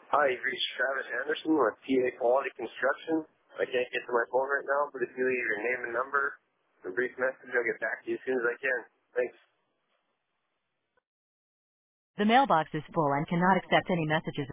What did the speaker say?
Hi, you've reached Travis Anderson with PA Quality Construction. I can't get to my phone right now, but if you leave your name and number, a brief message, I'll get back to you as soon as I can. Thanks. The mailbox is full and cannot accept any messages.